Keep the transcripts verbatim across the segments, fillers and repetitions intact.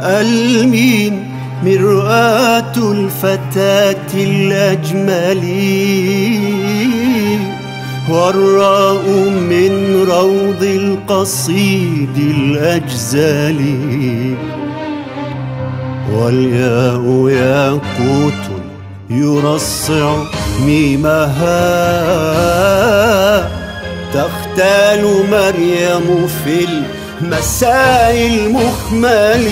المين مرآة الفتاة الأجمل، والراء من روض القصيد الأجزل، والياء ياقوت يرصع ميمها، تختال مريم في المساء المخمل.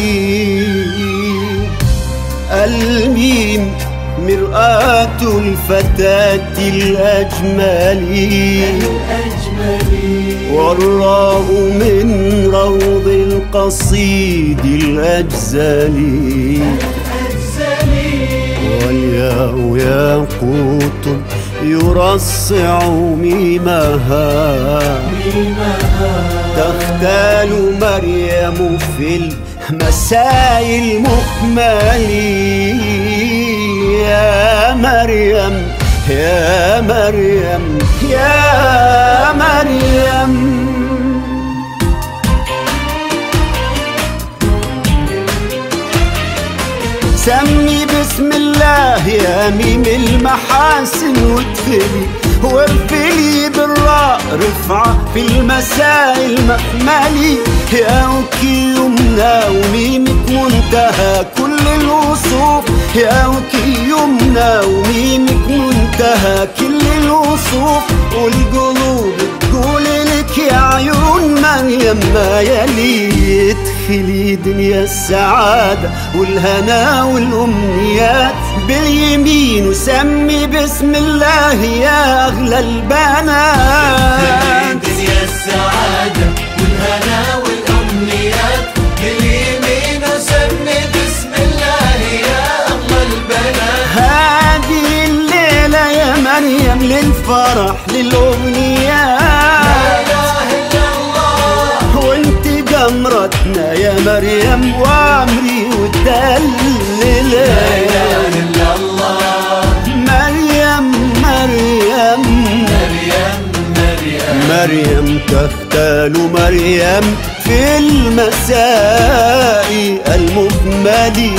الميم مرآة الفتاة الأجمل، والراء من روض القصيد الأجزل، والياء ياقوت يرصع ميمها، تختال مريم في المساء المخمل. يا مريم يا مريم يا مريم، سمي بسم الله يا ميم المحاسن وادخلي، وارفلي بالراء رفعة في المساء المأملي. ياك يمنى وميمك منتهى كل الوصوف، ياك يمنى وميمك منتهى كل الوصوف، والقلوب تقول لك يا عيون مريم ما يلي. ادخلي دنيا السعادة والهنا والأمنيات باليمين، وسمي بسم الله يا أغلى البنات. ادخلي دنيا السعادة والهنا والأمنيات باليمين، وسمي بسم الله يا أغلى البنات. هذه الليلة يا مريم للفرح للأغنيات، قمرتنا يا مريم وعمري والدلل. لا إله إلا الله مريم مريم مريم مريم مريم، تختال مريم في المساء المكمل.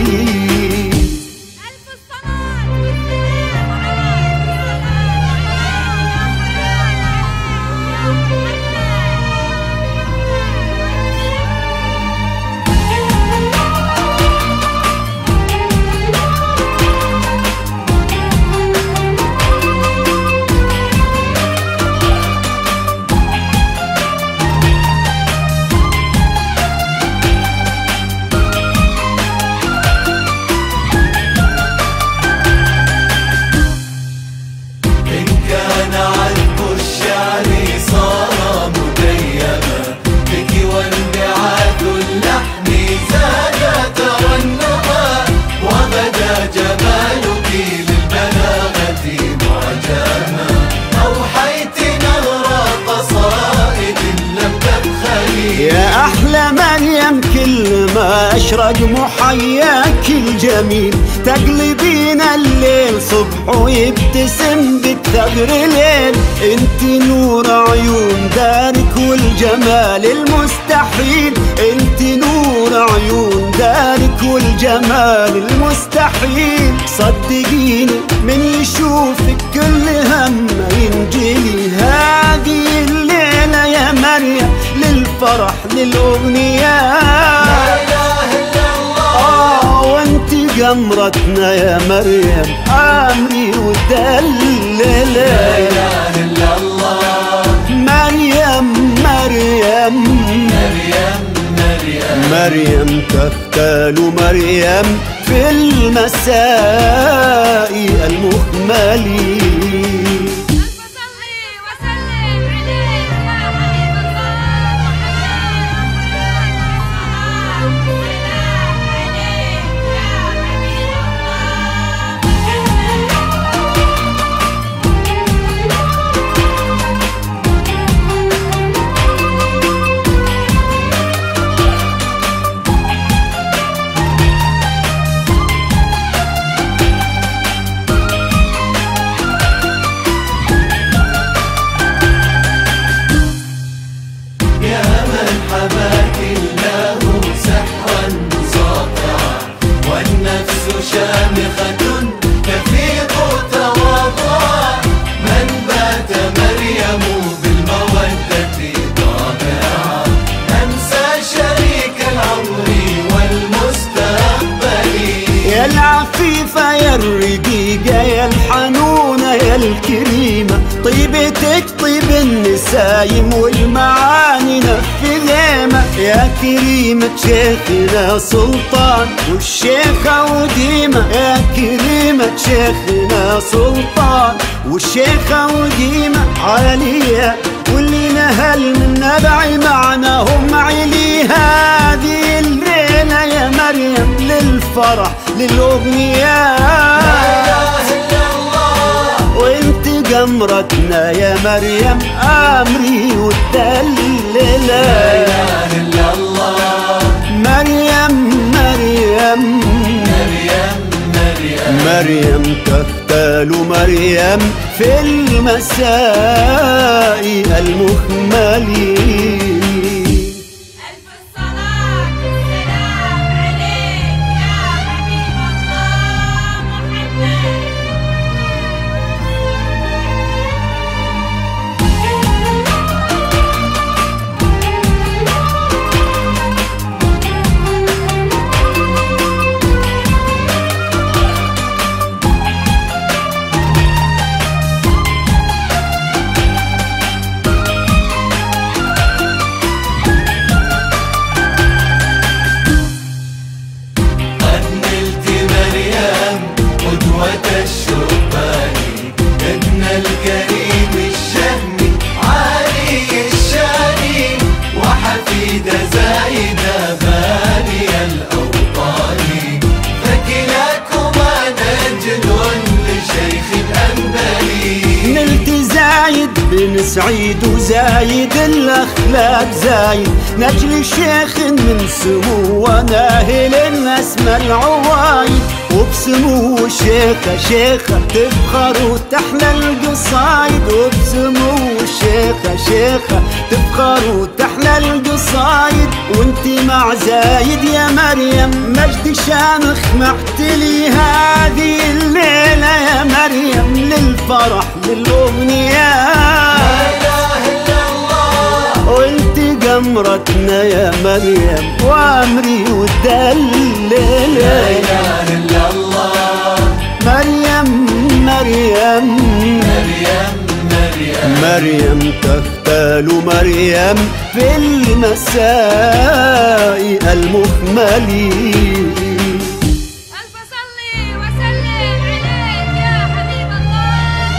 يا أحلى مريم كل ما أشرق محياك الجميل، تقلبين الليل صبح ويبتسم بالثغر ليل. انت نور عيون دارك والجمال المستحيل، انت نور عيون دارك والجمال المستحيل. صدقيني من يشوفك كل هم ينجلي. هذه الليلة يا مريم للفرح للأغنيات، لا إله إلا الله. آه وانت قمرتنا يا مريم عمري والدلل. لا إله إلا الله مريم مريم مريم مريم مريم، تختال مريم في المساء المكمل. يا الرقيقة يا الحنونة يا الكريمة، طيبتك طيب النسايم والمعاني نفذيمة. يا كريمة شيخنا سلطان والشيخة وديمة، يا كريمة شيخنا سلطان والشيخة وديمة عالية، واللي نهل من نبعي معناهم علي. هذه الليلة يا مريم للفرح للأغنيات، وانت قمرتنا يا مريم أمري والدليلة. مريم مريم مريم مريم مريم تختال مريم في المساء المخملين. ألف الصلاة والسلام عليك يا حبيب الله محمد. الكريم الشهمي عالي الشاني، وحفيدة زايدة باني الأوطان، فكلاكما نجل لشيخ الأنبلي. نلت زايد بن سعيد وزايد الأخلاق زايد، نجل الشيخ من سمو وناهل اسمى العوايد، وبسمو الشيخة شيخة تفخر وتحلى القصايد، وبسمو الشيخة شيخة تفخر وتحلى القصايد. وانت مع زايد يا مريم مجد شامخ محتلي. هذه الليلة يا مريم للفرح للأغنيات، وانت قمرتنا يا مريم وامري والدليلة. مريم مريم مريم مريم مريم تختال مريم في المساء المخملين. ألف صلي وسلم عليك يا حبيب الله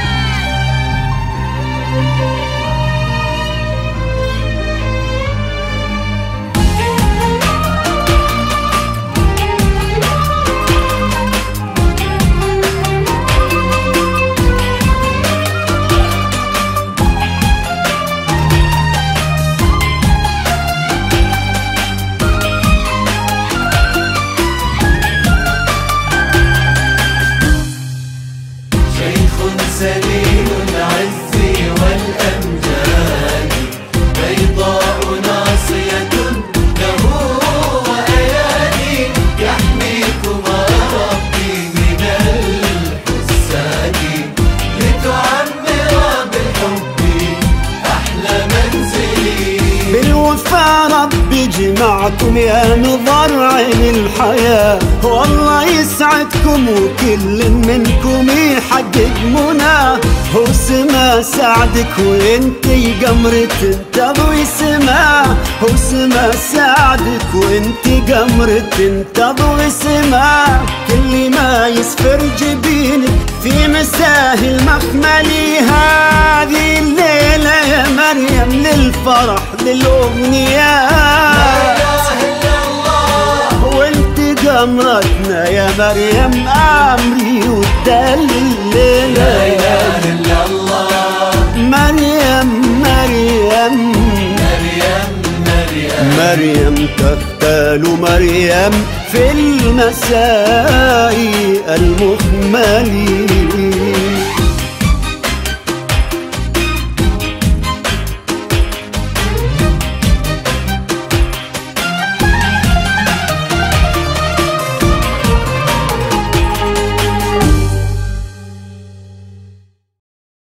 سليل العز والأمجاد، بيضاء ناصية له وأيادي، يحميكما ربي من الحساد، لتعمر بالحب أحلى منزلي. بالوفا ربي جمعكم يا نظر عين الحياة، والله يسعدكم وكل منكم يحقق مناه. هو سما سعدك وانتي قمرة تضوي سماه، هو سما سعدك وانتي قمرة تضوي سماه. كل ما يسفر جبينك في مساه المخملي. هذه الليلة يا مريم للفرح للأغنيات، وانت قمرتنا يا مريم أمري والدليلة. مريم مريم مريم مريم مريم تختال مريم في المساء المخملين.